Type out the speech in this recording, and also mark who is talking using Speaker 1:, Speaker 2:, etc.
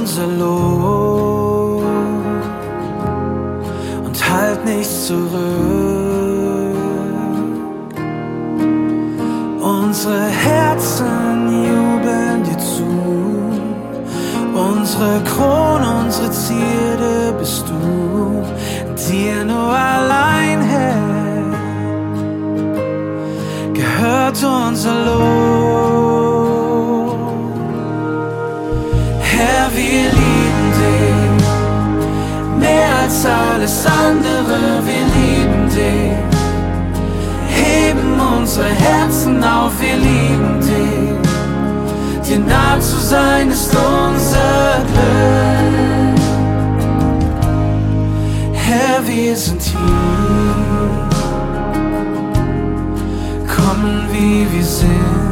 Speaker 1: unser Lob und halt nichts zurück. Unsere Herzen jubeln dir zu, unsere Krone, unsere Zierde bist du, dir nur allein, Herr, gehört unser Lob. Herr, wir lieben dich, mehr als alles andere, wir lieben dich. Heben unsere Herzen auf, wir lieben dich. Dir nah zu sein ist unser Glück. Herr, wir sind hier, kommen wie wir sind.